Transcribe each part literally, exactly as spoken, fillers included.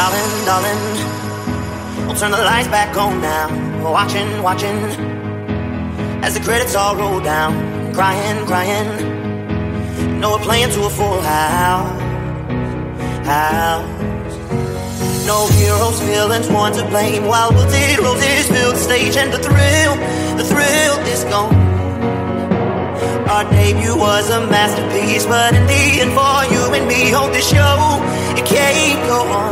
Darling, darling, we'll turn the lights back on now. We're watching, watching, as the credits all roll down. Crying, crying, no, we're playing to a full house, house. No heroes, villains, one to blame. While wilted roses fill the stage, and the thrill, the thrill is gone. Our debut was a masterpiece, but in the end, for you and me, hold this show, it can't go on.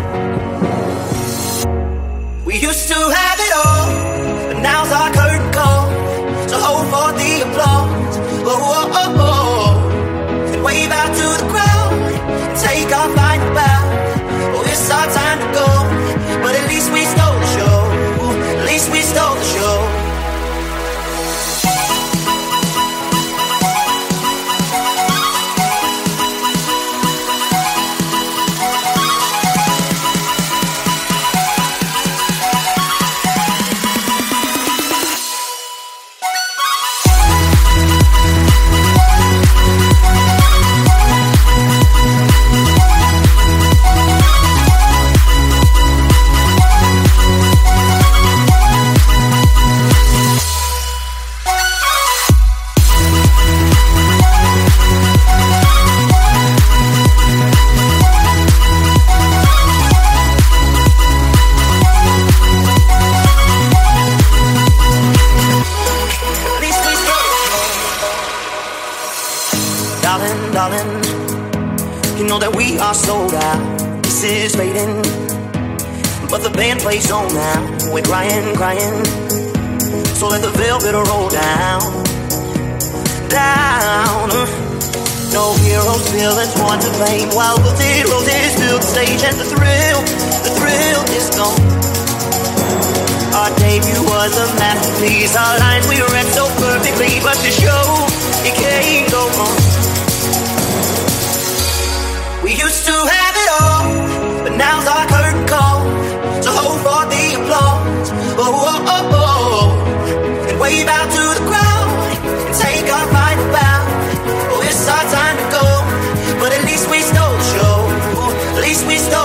We used to have it all, but now's our curtain call. So hold for the applause, oh, oh, oh, oh. And wave out to the crowd, and take our final bow. Oh, it's our time to go, but at least we stole the show. At least we stole the show. Darling, darling, you know that we are sold out. This is fading, but the band plays on now. We're crying, crying, so let the velvet roll down, down. No heroes, villains, one to blame. While wilted roses fill the stage, and the thrill, the thrill is gone. Our debut was a masterpiece. Our lines we read so perfectly, but the show, it can't go on. We used to have it all, but now's our curtain call. So hold for the applause, oh, oh, oh, oh. And wave out to the crowd, and take our final bow. Oh, it's our time to go, but at least we stole the show. At least we stole